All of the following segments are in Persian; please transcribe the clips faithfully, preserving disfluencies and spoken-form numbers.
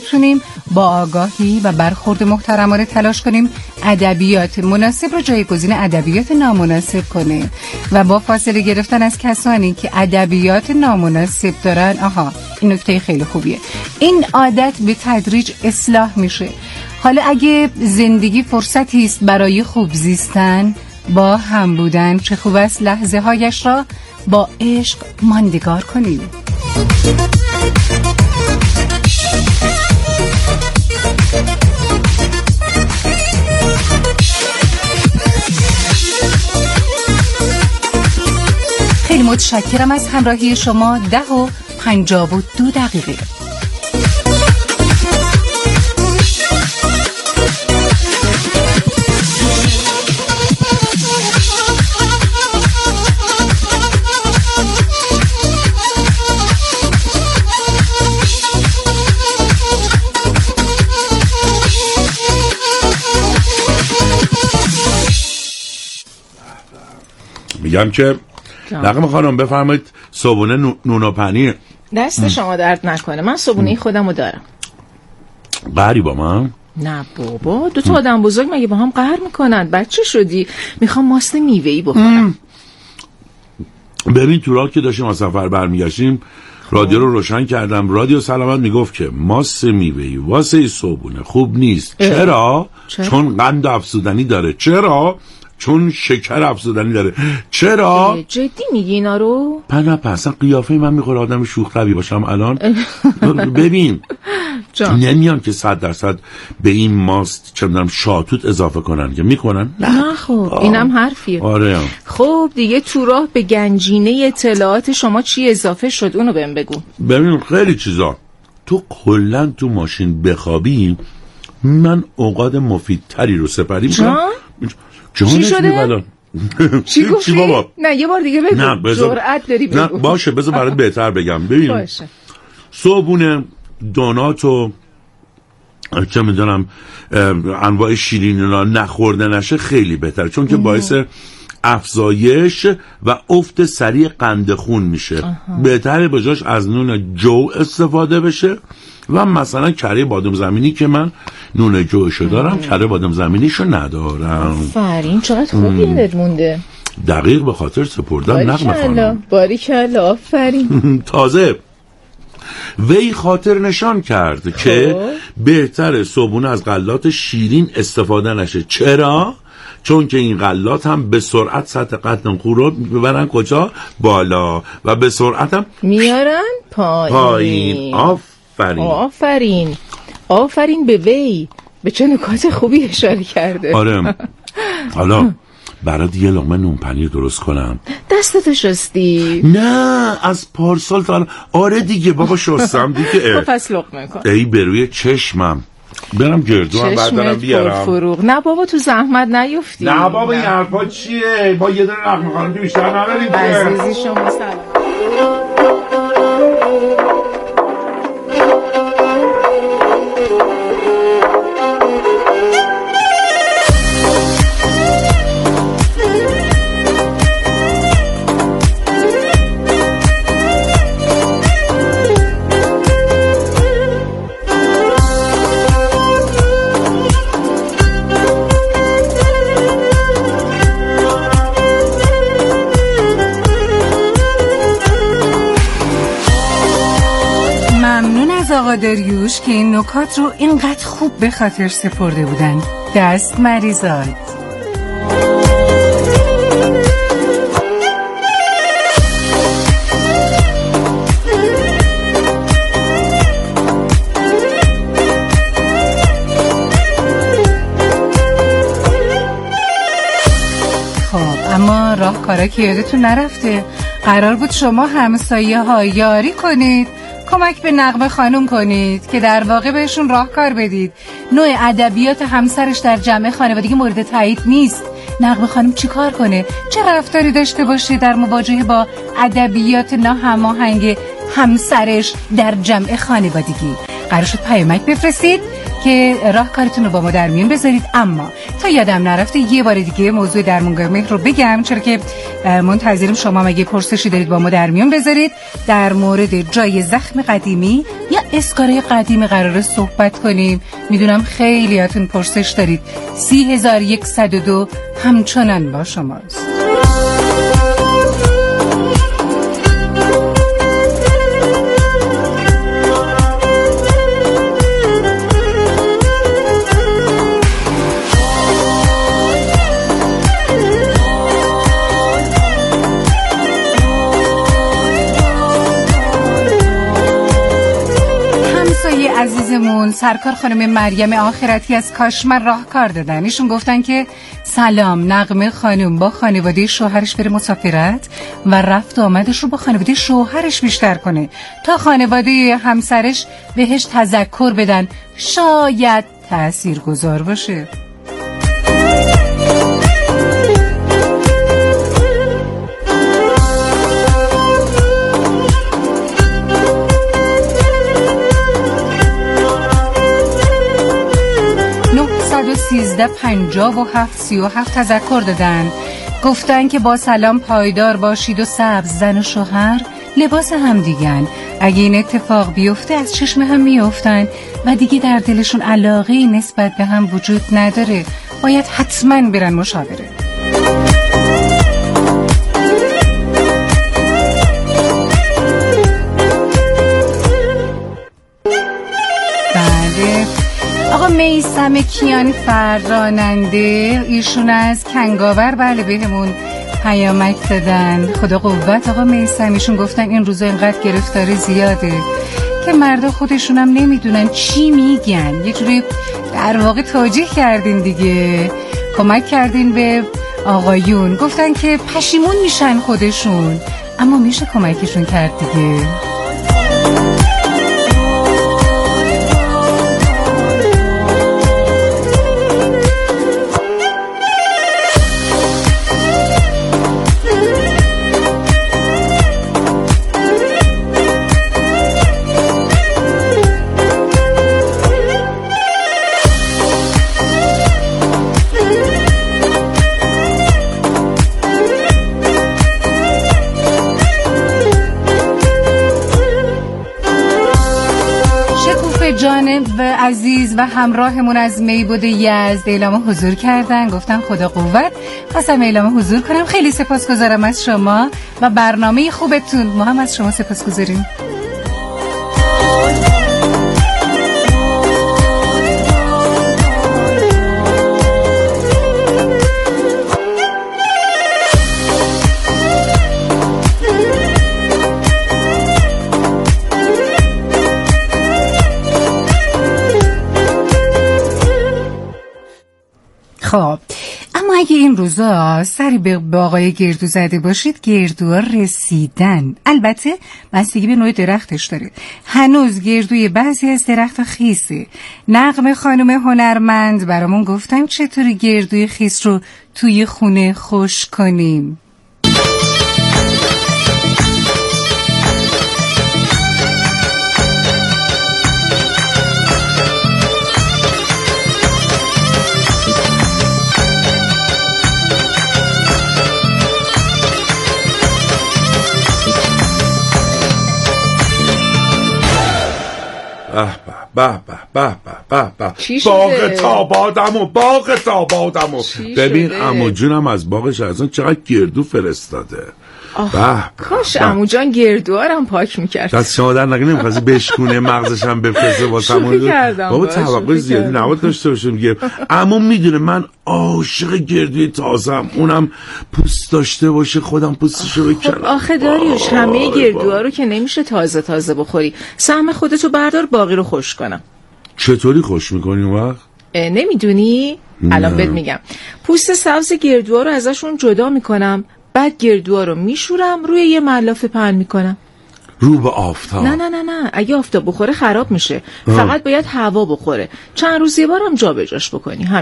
بتونیم با آگاهی و برخورد محترمانه تلاش کنیم ادبیات مناسب رو جایگزین ادبیات نامناسب کنه و با فاصله گرفتن از کسانی که ادبیات نامناسب دارن. آها، این نکته خیلی خوبیه. این عادت به تدریج اصلاح میشه. حالا اگه زندگی فرصتی است برای خوب زیستن، با هم بودن، چه خوب است لحظه هایش را با عشق ماندگار کنیم. خیلی متشکرم از همراهی شما. ده و پنجاه و دو دقیقه. میگم که نقم خانم بفرمایید صبونه نون و پنیر. دست شما درد نکنه، من صبونه خودمو دارم. قهری با من؟ نه بابا، دو تا آدم بزرگ مگه با هم قهر میکنن؟ بچه شدی؟ میخوام ماست میوه‌ای بخورم. ببین تو راه که داشتیم از سفر برمیگشتیم رادیو رو روشن کردم، رادیو سلامت میگفت که ماست میوه‌ای واسه صبونه خوب نیست. چرا؟ چرا؟ چون قند افزودنی داره. چرا؟ چون شکر افزودنی داره. چرا؟ جدی میگی اینا رو؟ پنه پسن قیافه من میخوره آدم شوخ طبعی باشم الان. ببین نمیان که صد درصد به این ماست چه میدونم شاتوت اضافه کنن که میکنن. نه خب اینم حرفیه. آره. خب دیگه تو راه به گنجینه اطلاعات شما چی اضافه شد اونو بهم بگو. ببین خیلی چیزا. تو کلا تو ماشین بخوابی من اوقات مفیدتری رو سپری میکنم. چی شده؟ چی گفتی؟ بابا؟ نه یه بار دیگه بگو. جرأت داری بگو. نه باشه بذار برات بهتر بگم. ببین باشه. صبحونه دونات و چه میدونم انواع شیرینی را نخورده نشه خیلی بهتره، چون که باعث افزایش و افت سریع قند خون میشه. بهتره به جاش از نون جو استفاده بشه و مثلا کره بادام زمینی که من نون جوشو دارم کره بادام زمینیشو ندارم. آفرین چقدر خوب یادت مونده. دقیق به خاطر سپردم نقم خانم. باریکلا آفرین. تازه وی خاطر نشان کرد که بهتره صبحونه از غلات شیرین استفاده نشه. چرا؟ چون که این غلات هم به سرعت سطح قند خون رو ببرن کجا؟ بالا و به سرعت هم میارن پایین. پایین. آفرین آفرین آفرین به وی. به چه نکات خوبی اشاره کرده. آره. حالا برات یه لقمه نون پنیر درست کنم. دستتو شستی؟ نه از پارسال تا آره دیگه بابا شستم دیگه. پس لقمه کن. ای بروی چشمم برم گردو هم بردارم بیارم. فروغ. نه بابا تو زحمت نیفتی. نه بابا این حرفا چیه؟ با یه دونه نقم خانم که بیشتر نداریم. عزیزی شما سلام. آقا داریوش که این نکات رو اینقدر خوب به خاطر سپرده بودن. دست مریزاد. خب اما راهکارا که یادتون نرفته، قرار بود شما همسایه ها یاری کنید، کمک به نغمه خانم کنید که در واقع بهشون راهکار بدید. نوع ادبیات همسرش در جمع خانوادگی مورد تایید نیست. نغمه خانم چی کار کنه؟ چه رفتاری داشته باشه در مواجهه با ادبیات ناهماهنگ همسرش در جمع خانوادگی؟ قرار شد پیامک بفرستید که راهکارتون رو با ما در میون بذارید. اما تا یادم نرفته یه بار دیگه موضوع درمانگاه مهر رو بگم، چرا که منتظرم شما مگه پرسشی دارید با ما در میون بذارید در مورد جای زخم قدیمی یا اسکاره قدیمی قراره صحبت کنیم. میدونم خیلیاتون پرسش دارید. سی هزار یکصد و دو همچنان با شماست. عزیزمون سرکار خانم مریم آخرتی از کاشمر راهکار دادن. ایشون گفتن که سلام، نغمه خانم با خانواده شوهرش بره مسافرت و رفت آمدش رو با خانواده شوهرش بیشتر کنه تا خانواده همسرش بهش تذکر بدن، شاید تأثیر گذار باشه. سیزده پنجاه و هفت سی و هفت تذکر دادن. گفتن که با سلام پایدار باشید و سبز، زن و شوهر لباس هم دیگن. اگه این اتفاق بیفته از چشم هم میافتن و دیگه در دلشون علاقه نسبت به هم وجود نداره. باید حتما برن مشاوره. آقا میثم کیان فراننده، ایشون از کنگاور بله بهمون پیامک دادن. خدا قوت آقا میثم. ایشون گفتن این روزا اینقدر گرفتاری زیاده که مردا خودشون هم نمیدونن چی میگن. یه جوری در واقع توجیه کردین دیگه، کمک کردین به آقایون. گفتن که پشیمون میشن خودشون، اما میشه کمکشون کرد دیگه. جانب و عزیز و همراهمون از میبود یزد اعلام حضور کردن. گفتن خدا قوت، خواستم اعلام حضور کنم. خیلی سپاسگزارم از شما و برنامه خوبتون. ما هم از شما سپاسگزاریم. خب اما اگه این روزا سری به آقای گردو زده باشید، گردوها رسیدن. البته بستگی به نوع درختش داره. هنوز گردوی بعضی از درخت خیسه. نغمه خانم هنرمند برامون گفتن چطوری گردوی خیس رو توی خونه خوش کنیم. به به به به به به باغ تابادمو باغ تابادمو ببین عمو جونم از باغش اصلا چقدر گردو فرستاده. کاش عمو جان گردوارم پاک میکرد. دست شما در نگه نمیخواستی بشکونه مغزش هم بفرسته واسمون. بابا توقع زیادی نباید داشته باشیم دیگه. عمو میدونه من عاشق گردوی تازم، اونم پوست داشته باشه، خودم پوستشو بکنم. آخه داریوش همه گردوها رو که نمیشه تازه تازه بخوری. سهم خودتو بردار، باقی رو خوش کنم. چطوری خوش میکنی اون وقت؟ نمیدونی؟ الان بهت میگم. پوست سبز گردوها رو ازشون جدا میکنم، بعد گردوها رو میشورم، روی یه ملافه پهن میکنم. رو به آفتاب؟ نه نه نه نه، اگه آفتاب بخوره خراب میشه. اه. فقط باید هوا بخوره. چند روز یه بارم جا به جاش بکنی، همین.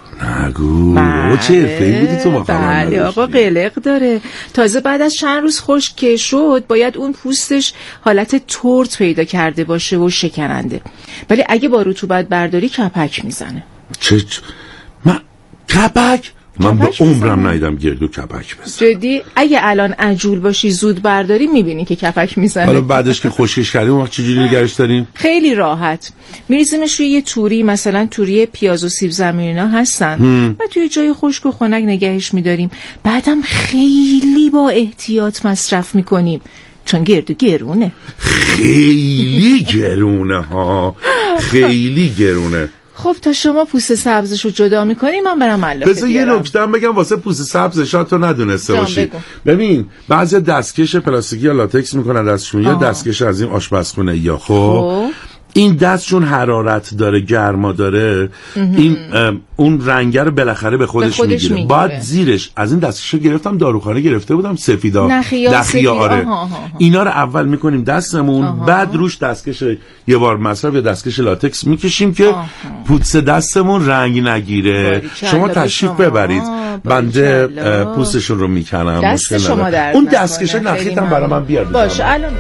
نگو بابا چه حرفه‌ای بودی تو واقعا. بله آقا قلق داره. تازه بعد از چند روز خشک که شد باید اون پوستش حالت ترد پیدا کرده باشه و شکننده، ولی اگه با رطوبت برداری کپک میزنه. چه چ... من کپک من با عمرم ندیدم گردو کپک بزنه. جدی اگه الان عجول باشی زود برداری میبینی که کپک میزنه. حالا بعدش که خشکش کردیم وقت چجوری نگرش داریم؟ خیلی راحت میریزیمش روی یه توری، مثلا توری پیاز و سیب زمینینا هستن هم. و توی جای خشک و خنک نگهش میداریم. بعدم خیلی با احتیاط مصرف میکنیم چون گردو گرونه. خیلی گرونه ها، خیلی گرونه. خب تا شما پوست سبزشو جدا میکنی من برم ملافه بذار یه نکته هم بگم واسه پوست سبزش تو ندونسته باشی. بگو. ببین بعضی دستکش پلاستیکی یا لاتکس میکنن دستشون یا دستکش از این آشپزخونه یا خب این دست چون حرارت داره گرما داره این اون رنگه رو بالاخره به خودش, خودش میگیره. میگیره بعد زیرش از این دستکشو گرفتم داروخانه گرفته بودم سفیدا نخیا دخیا آره آها آها. اینا رو اول میکنیم دستمون آها. بعد روش دستکش یه بار مصرف یا دستکش لاتکس میکشیم که پوست دستمون رنگ نگیره. شما تشریف ببرید بنده پوستشون رو میکنم دست شما درد اون دستکش نخیتم برای من بیار باشه الان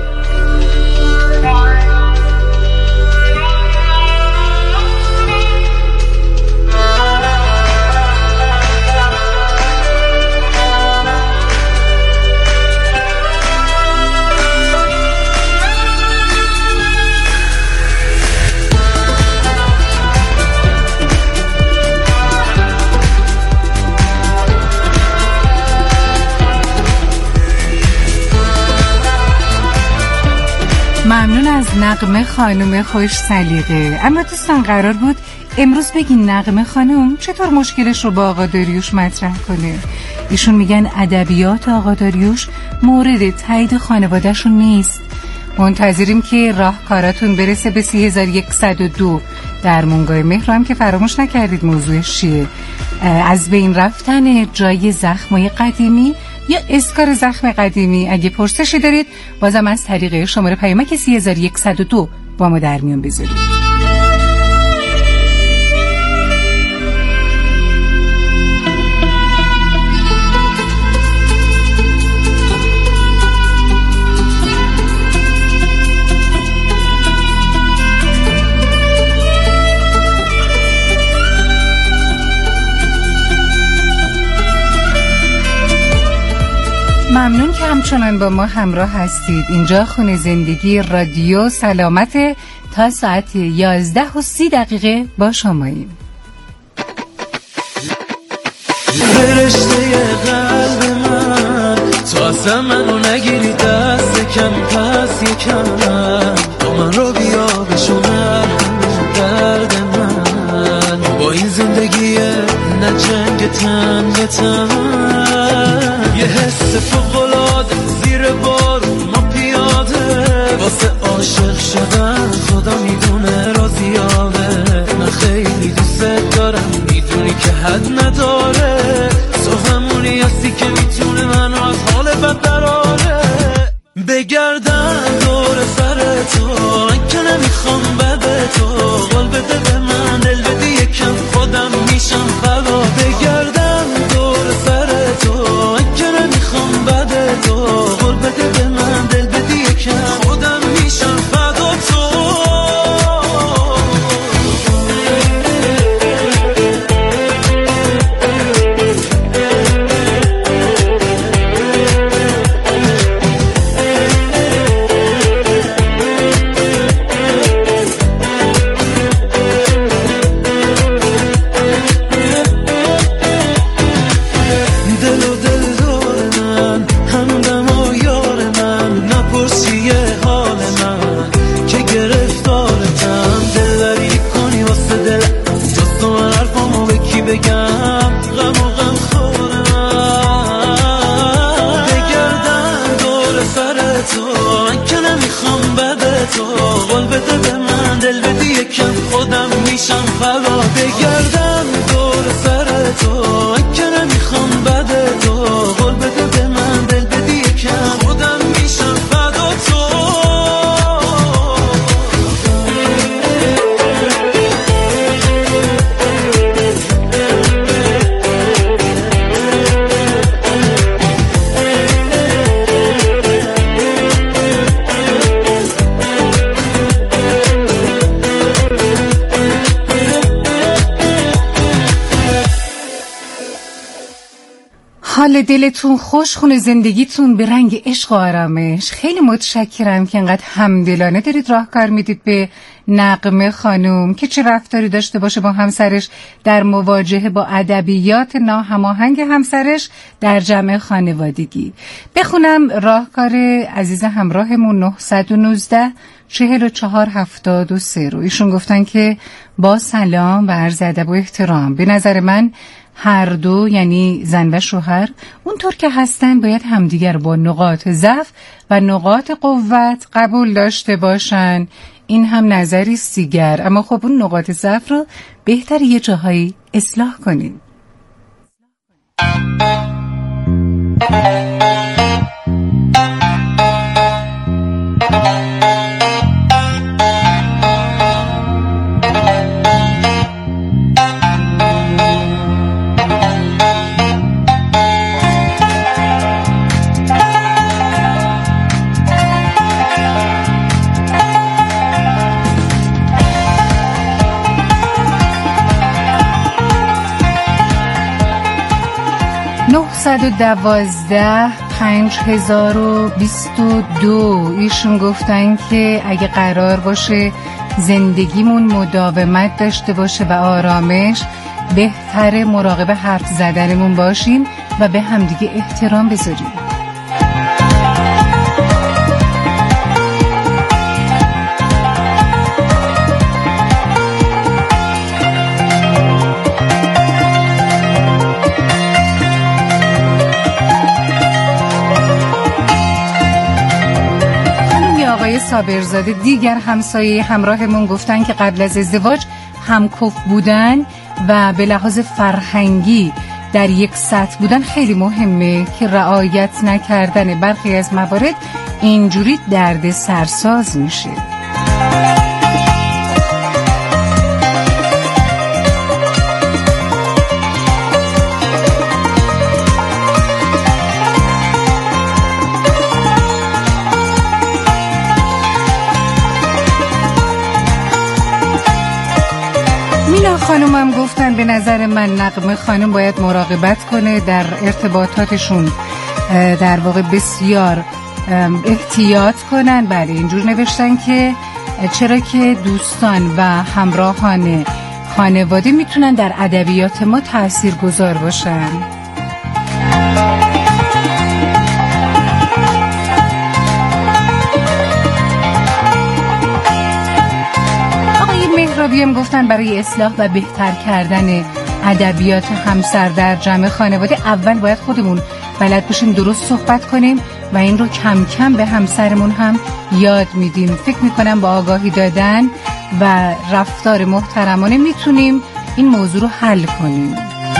ممنون از نغمه خانم خوش سلیقه. اما دوستان قرار بود امروز بگین نغمه خانم چطور مشکلش رو با آقا داریوش مطرح کنه. ایشون میگن ادبیات آقا داریوش مورد تایید خانواده‌شون نیست. منتظریم که راهکاراتون برسه به سی هزار و صد و دو. در مونگای مهر هم که فراموش نکردید موضوعش چیه. از بین رفتن جای زخمای قدیمی یا اسکار زخم قدیمی. اگه پرسشی دارید بازم از طریق شماره پیامک سی هزار و صد و دو با ما در میون بذارید. ممنون که همچنان با ما همراه هستید. اینجا خونه زندگی رادیو سلامت تا ساعت یازده و سی دقیقه با شماییم. فرشته قلب من تو اصلا منو نگیری دست کم پس یکم تو من رو بیا بشومر درد من با این زندگی نه جنگ تن به تن یه حس فوق‌العاده زیر بارون ما پیاده واسه عاشق شدن خدا میدونه راضیاده من خیلی دوست دارم میدونی که حد نداره تو همونی هستی که میتونه منو از حال بد دراره بگردم دور سر تو که نمیخوام بد تو قول بده به من دل بدی یکم خودم میشم فدا بگردم دور سر تو که نمیخوام بد تو قول بده به من دل بدی یکم خودم میشم فدا تو حال دلتون خوش، خونه زندگیتون به رنگ عشق و آرامش. خیلی متشکرم که انقدر همدلانه دارید راهکار میدید به نغمه خانم که چه رفتاری داشته باشه با همسرش در مواجهه با ادبیات ناهماهنگ همسرش در جمع خانوادگی. بخونم راهکار عزیز همراهمون نه یک نه چهل و چهار هفتاد و سه رو. ایشون گفتن که با سلام و عرض ادب و احترام، به نظر من هر دو یعنی زن و شوهر اونطور که هستن باید همدیگر با نقاط ضعف و نقاط قوت قبول داشته باشن. این هم نظری دیگر، اما خب اون نقاط ضعف رو بهتر یه جاهایی اصلاح کنین. نهصد و دوازده پنج هزار و بیست و دو. ایشون گفتن که اگه قرار باشه زندگیمون مداومت داشته باشه و آرامش، بهتره مراقب حرف زدنمون باشیم و به همدیگه احترام بذاریم. صابرزاده دیگر همسایه همراهمون گفتن که قبل از ازدواج همکف بودن و به لحاظ فرهنگی در یک سطح بودن خیلی مهمه که رعایت نکردن برخی از موارد اینجوری درد سرساز میشه. خانومم گفتن به نظر من نغمه خانم باید مراقبت کنه در ارتباطاتشون، در واقع بسیار احتیاط کنن. بله اینجور نوشتن که چرا که دوستان و همراهان خانواده میتونن در ادبیات ما تأثیر گذار باشن. مهرابیم گفتن برای اصلاح و بهتر کردن ادبیات همسر در جمع خانواده اول باید خودمون بلد باشیم درست صحبت کنیم و این رو کم کم به همسرمون هم یاد میدیم. فکر میکنم با آگاهی دادن و رفتار محترمانه میتونیم این موضوع رو حل کنیم.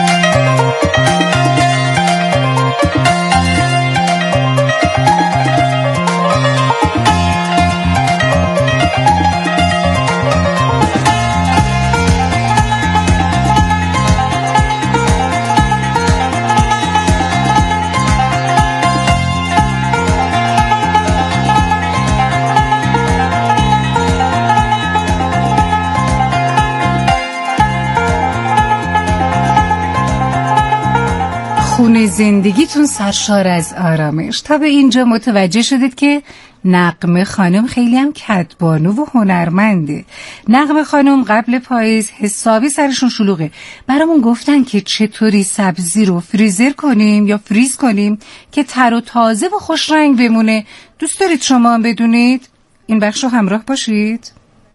خونه زندگیتون سرشار از آرامش. تا به اینجا متوجه شدید که نغمه خانم خیلی هم کدبانو و هنرمنده. نغمه خانم قبل پاییز حسابی سرشون شلوغه. برامون گفتن که چطوری سبزی رو فریزر کنیم یا فریز کنیم که تر و تازه و خوش رنگ بمونه. دوست دارید شما هم بدونید؟ این بخش رو همراه باشید.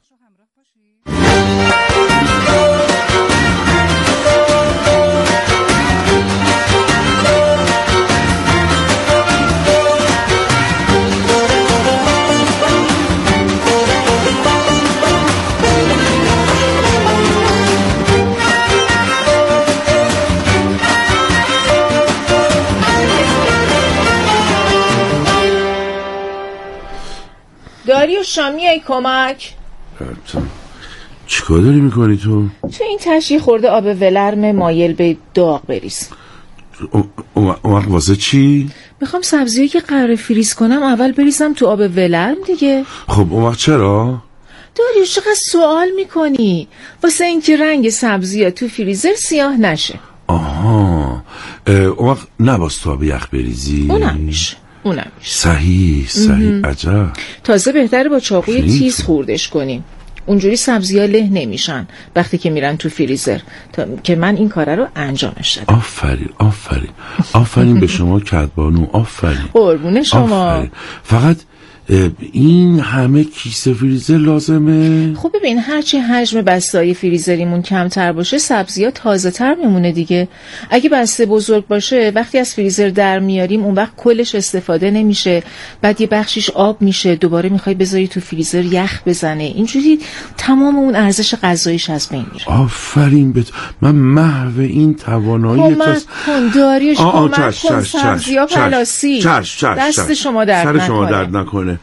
داریوش شامیای کمک. چیکار داری میکنی تو؟ تو این تشی خورده آب ولرم مایل به داغ بریز. اون وقت واسه چی؟ میخوام سبزیایی که قراره فریز کنم اول بریزم تو آب ولرم دیگه. خب اون وقت چرا؟ داریوش چقدر سوال میکنی؟ واسه اینکه رنگ سبزی‌ها تو فریزر سیاه نشه. آها، اون وقت نباز تو آب یخ بریزی؟ اونم میشه اونم میشه صحیح صحیح. عجب. تازه بهتره با چاقوی تیز خوردش کنیم، اونجوری سبزی‌ها له نمیشن وقتی که میرن تو فریزر، تا... که من این کاره رو انجامش دادم. آفرین آفرین آفرین به شما کدبانو، آفرین قربون شما. آفرین. فقط این همه کیسه فریزر لازمه؟ خب ببین هرچی حجم بسته‌های فریزریمون کمتر باشه سبزی‌ها تازه‌تر میمونه دیگه. اگه بسته بزرگ باشه وقتی از فریزر در میاریم اون وقت کلش استفاده نمیشه، بعد یه بخشیش آب میشه، دوباره میخوای بذاری تو فریزر یخ بزنه، اینجوری تمام اون ارزش غذاییش از بین میره. آفرین بهت، من محو این توانایی کمک کن داریوش، کمک کن سبزی‌ها پلاسی. دست شما درد نکنه. سر شما درد نکنه.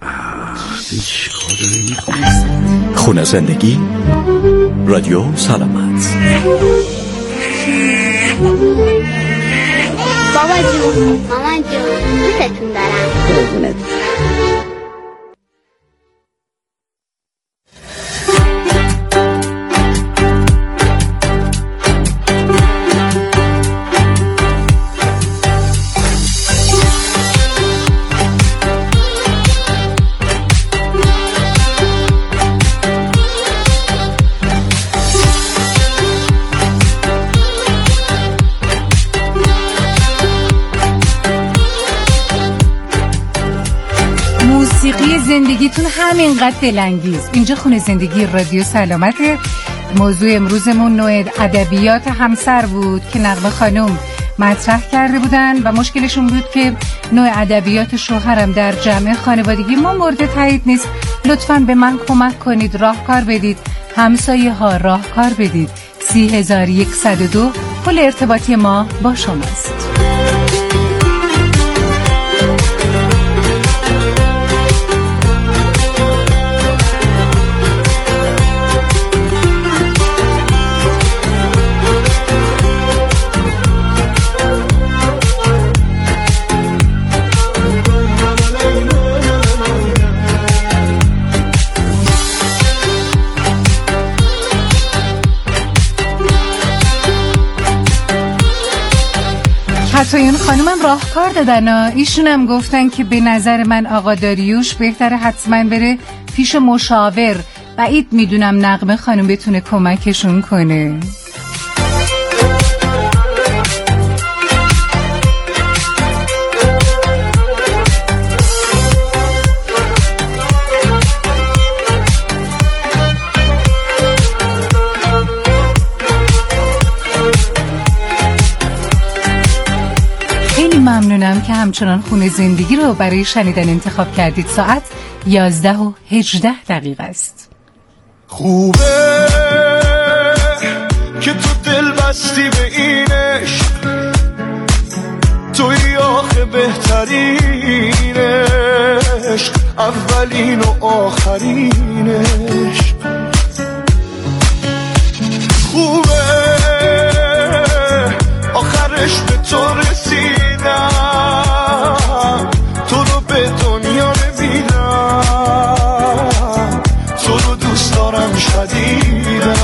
خونه زندگی رادیو سلامت. بابا جون، مامان جون، دوستتون دارم. موسیقی زندگیتون همینقدر دلانگیز. اینجا خونه زندگی رادیو سلامته. موضوع امروزمون نوع ادبیات همسر بود که نغمه خانم مطرح کرده بودن و مشکلشون بود که نوع ادبیات شوهرم در جمع خانوادگی ما مورد تایید نیست. لطفاً به من کمک کنید، راهکار بدید، همسایه ها راهکار بدید. سی هزار یکصد و دو پل ارتباطی ما با شماست. حتی این خانومم راهکار دادن. ایشونم گفتن که به نظر من آقا داریوش بهتره حتما بره پیش مشاور. بعید میدونم نغمه خانوم بتونه کمکشون کنه. ممنونم که همچنان خونه زندگی رو برای شنیدن انتخاب کردید. ساعت یازده و هجده دقیقه است. خوبه که تو دل بستی به این عشق، توی آخه بهترین عشق، اولین و آخرین عشق. خوبه آخرش به تو رسیدم، تو رو به دنیا نمیدم، تو رو دوست دارم شدیدم.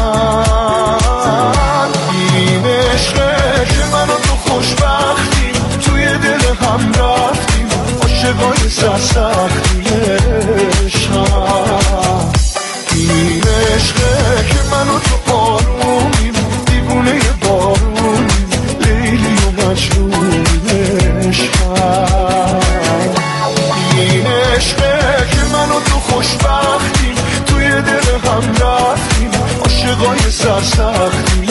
این عشقه که من و تو خوشبختیم، توی دل هم رفتیم، عاشقای سرسختی عشقم. این عشقه که من و تو آرومیم، دیوونه بارونیم، لیلی و مجنون عشقم. این عشقه که من و تو خوشبختیم، توی دل هم رفتیم، عاشقای سرسختیم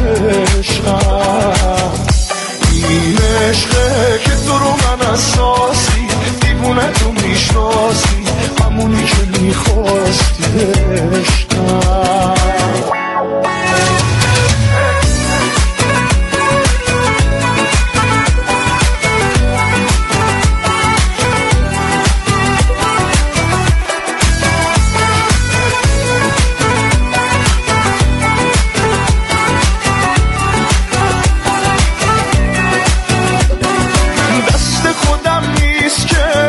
عشقم. این عشقه که تو رو من اساسی، دیوونه تو میشناسی، همونی که میخواستی عشقم.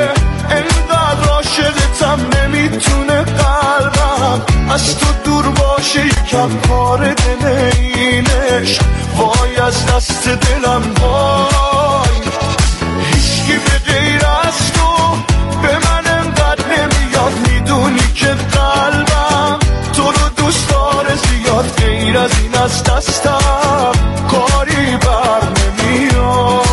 از تو دور با وارد اینش، وای از دست دلم وای. هیچکی به غیر از تو به من انقدر نمیاد، میدونی که قلبم تو رو دوست داره زیاد، غیر از این از دستم کاری بر نمیاد.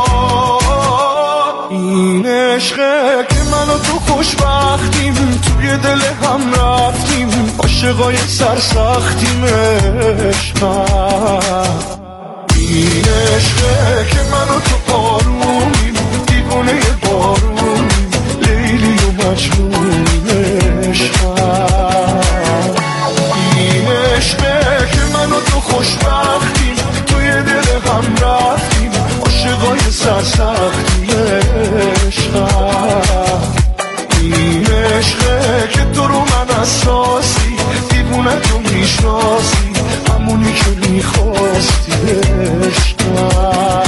این عشقه که منو تو خوشبختیم توی دل هم رفتیم، عاشقای سرسختیم عشقم. این عشقه که منو تو آرومیم دیوونه بارونیم، لیلی و مجنونیم عشقم. این عشقه که منو تو خوشبختیم توی دل هم رفتیم، عاشقای سرسختیم عشقم. این عشقه که تو رو من اساسی دیوونه تو میشناسی، همونی که میخواستی عشقم.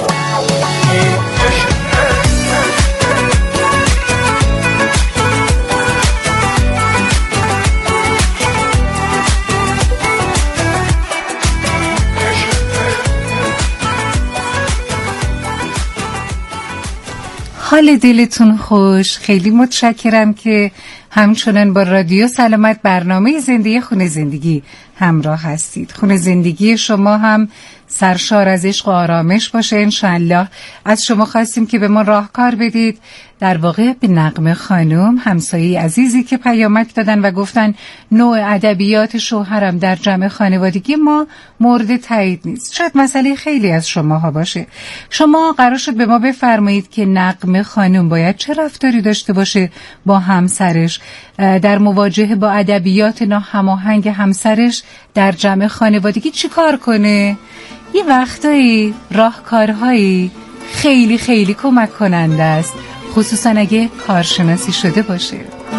حال دلتون خوش. خیلی متشکرم که همچنان با رادیو سلامت برنامه زنده خونه زندگی همراه هستید. خونه زندگی شما هم سرشار از عشق و آرامش باشه انشالله. از شما خواستیم که به ما راهکار بدید، در واقع به نغمه خانم همسایه عزیزی که پیامک دادن و گفتن نوع ادبیات شوهرم در جمع خانوادگی ما مورد تایید نیست. شاید مسئله خیلی از شماها باشه. شما قرار شد به ما بفرمایید که نغمه خانم باید چه رفتاری داشته باشه با همسرش در مواجهه با ادبیات ناهماهنگ همسرش در جمع خانوادگی چی کار کنه. یه وقتایی راهکارهایی خیلی خیلی کمک کننده است، خصوصا اگه کارشناسی شده باشه.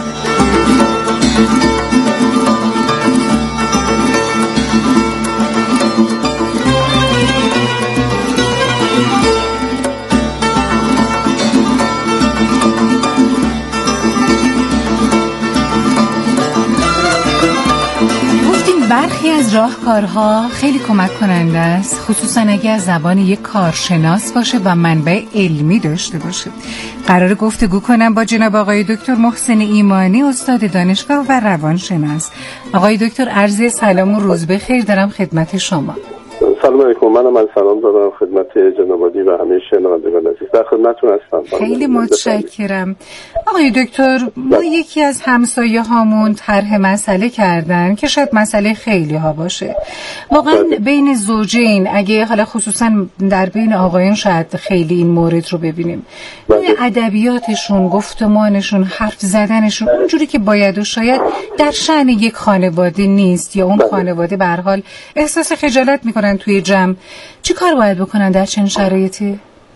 برخی از راهکارها خیلی کمک کننده است، خصوصا اگه از زبان یک کارشناس باشه و منبع علمی داشته باشه. قرار گفتگو کنم با جناب آقای دکتر محسن ایمانی، استاد دانشگاه و روانشناس. آقای دکتر عرض سلام و روز بخیر دارم خدمت شما. سلام علیکم. منم من سلام دارم خدمت جناب عالی و همه شنوندگان عزیز. در خدمتتون هستم. خیلی متشکرم. آقای دکتر، ما یکی از همسایه هامون طرح مسئله کردن که شاید مسئله خیلی ها باشه. واقعا بین زوجین، اگه حالا خصوصا در بین آقایان شاید خیلی این مورد رو ببینیم، این ادبیاتشون، گفتمانشون، حرف زدنشون اونجوری که باید و شاید در شأن یک خانواده نیست، یا اون خانواده به هر حال احساس خجالت میکنن توی جمع. چی کار باید بکنن در چنین شرایطی؟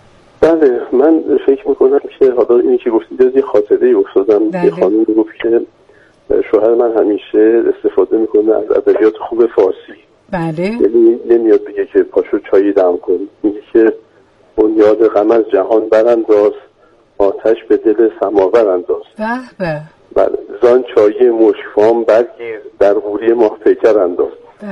بله، من فکر میکنم که حالا اینی که گفتید از یه خاطره افتادم. یه خانم گفت که شوهر من همیشه استفاده میکنه از ادبیات خوب فارسی. بله. یعنی نمیاد بگه که پاشو چایی دم کن، میگه که اون یاد غم از جهان برانداز، آتش به دل سماور انداز. به به. بله، زان چایی مشکفام برگیر در غوری ماه پیکر انداز.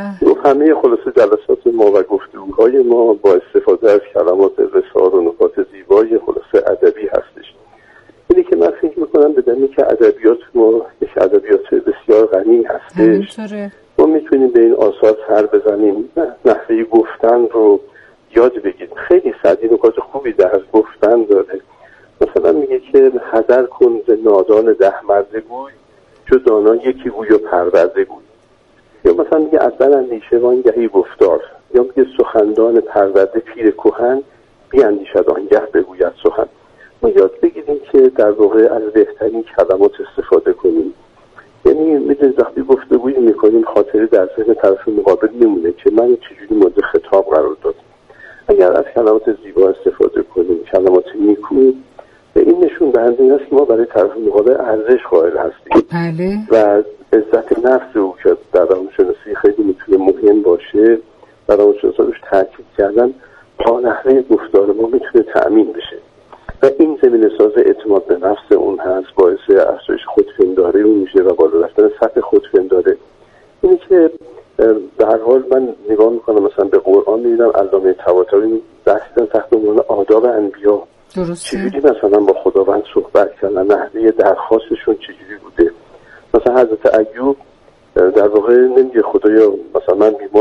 و همه خلاصه جلسات ما و گفتگوهای ما با استفاده از کلمات رسال و نکات زیبای خلاصه ادبی هستش. اینی که من فکر میکنم بدونی که ادبیات ما یک ادبیات بسیار غنی هستش. ما میتونیم به این آثار سر بزنیم، نحوه گفتن رو یاد بگیریم. خیلی سعدی نکات خوبی در گفتن داره. مثلا میگه که حذر کن ز نادان ده مرده گوی، چو دانا یکی گوی و پرورده گوی. یا مثلا میگه از بر اندیشه وانگهی گفتار، یا میگه سخندان پرورده پیر کهن بیاندیشد آنگه بگوید سخن. ما یاد بگیریم که در واقع از بهترین کلمات استفاده کنیم. یعنی میدونید وقتی گفتگویی میکنیم خاطره در ذهن طرف مقابل میمونه که من چجوری مورد خطاب قرار دادم. اگر از کلمات زیبا استفاده کنیم، کلمات نیکو، به این نشون دهنده است که ما برای طرف مقابل ارزش قائل هستیم. بله. و عزت نفس او که در روانشناسی خیلی میتونه مهم باشه، در روانشناسی روش تاکید کردن تا نحوه گفتار ما میتونه تأمین بشه و این زمینه ساز اعتماد به نفس اون هست، باعث افزایش خودپنداری اون میشه و بالا رفتن سطح خودپنداری. اینی که به هر حال من نگاه میکنم مثلا به قرآن میدیدم علامه طباطبایی بحثیدن تحت عنوان آداب انبیا، چجوری مثلا با خداوند صحبت کردن، نحوه درخواستشون چجوری بوده. مثلا حضرت ایوب در واقع نمیگه خدایا مثلا من بیمار